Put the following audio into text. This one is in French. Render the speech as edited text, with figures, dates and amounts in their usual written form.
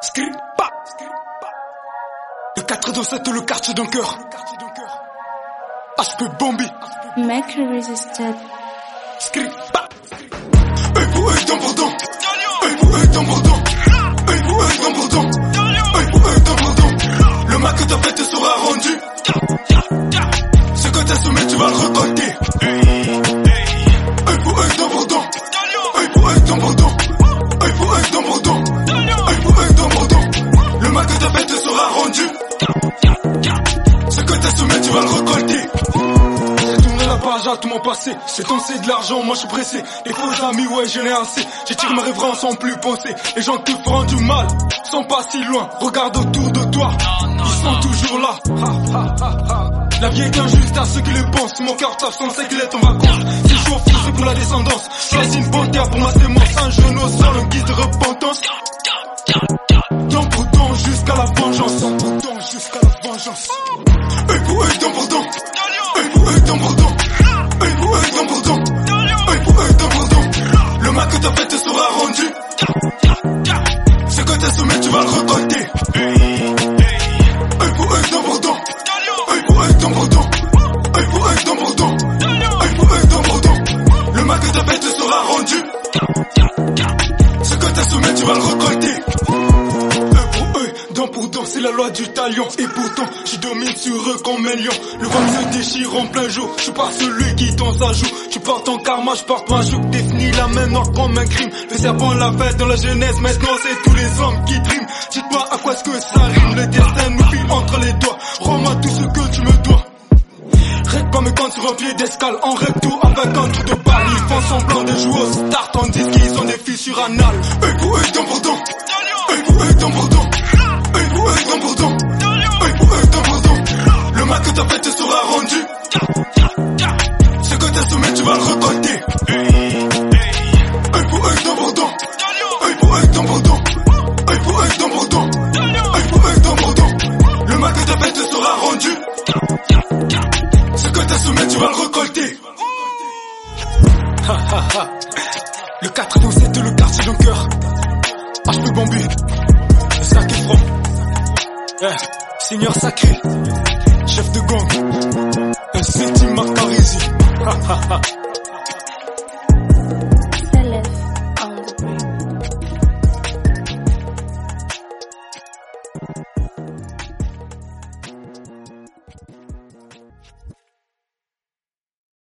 Skripa. Le 427, le quartier d'un cœur. HP Bambi. Make resisted. Skripa. Œil pour œil, dent pour dent. Œil pour œil, dent pour dent. Œil pour œil, dent pour dent. Œil pour œil, dent pour dent. Le mal que t'as fait te sera rendu. Ce que t'as semé, tu vas le récolter. Œil pour œil, dent pour dent. Œil pour œil, dent pour dent. Œil pour œil, dent pour dent. Œil pour œil, dent pour dent. Le mal que t'as fait te sera rendu. Ce que t'as semé, tu vas le récolter. J'ai tourné la page à tout mon passé. J'ai dansé de l'argent, moi je suis pressé. Les faux amis, ouais, j'en ai assez. J'étire mes rêves sans plus penser. Les gens te feront du mal, sont pas si loin. Regarde autour de toi, ils sont toujours là. La vie est injuste à ceux qui le pensent. Mon cœur tape sans sait qu'il est en vacances. Si je suis au fou, c'est pour la descendance. Choisis une bonne terre pour ma sémence. Un genou sans un guide de repentance. Dent pour dent jusqu'à la vengeance. Dent pour dent jusqu'à la vengeance. Œil pour œil, dent pour dent. Œil pour œil, dent pour dent. Œil pour œil, dent pour dent. Œil pour œil, dent pour dent. Le mal que t'as fait te sera rendu. Ce que t'as semé, tu vas le récolter. Œil pour œil, dent pour dent. Œil pour œil, dent pour dent. Œil pour œil, dent pour dent. Œil pour œil, dent pour dent. Le mal que t'as fait te sera rendu. Ce que t'as semé, tu vas le récolter. Œil pour œil, dent pour dent, c'est la loi du talion. Et pourtant, je domine sur eux comme un lion. Le vent se déchire en plein jour. Je suis pas celui qui danse à joue. Tu portes ton karma, je porte ma joue. Définis la main noire comme un crime. Le serpent l'a fait dans la jeunesse. Maintenant, c'est tous les hommes qui triment. Dites-moi à quoi est-ce que ça rime. Le destin nous file entre les doigts. Rends-moi tout ce que tu me dois. Règle pas mes comptes sur un pied d'escale. En recto avec un trou de balle. Ils font semblant de jouer au start. On dit qu'ils ont des fissures anales. Œil pour œil, dent pour dent. Œil pour œil, dent pour dent. Œil pour œil, dent pour dent. Œil pour œil, dent pour dent. Le mal que t'as fait te sera rendu. Ce que t'as semé, tu vas le récolter. Œil pour œil, dent pour dent. Œil pour œil, dent pour dent. Œil pour œil, dent pour dent. Œil pour œil, dent pour dent. Le mal que t'as fait te sera rendu. Ce que t'as semé, tu vas le récolter. Le 427, le quartier d'un cœur. HP Bambi. Zac Efron. Seigneur sacré. Chef de gang. Un septime Macarizi.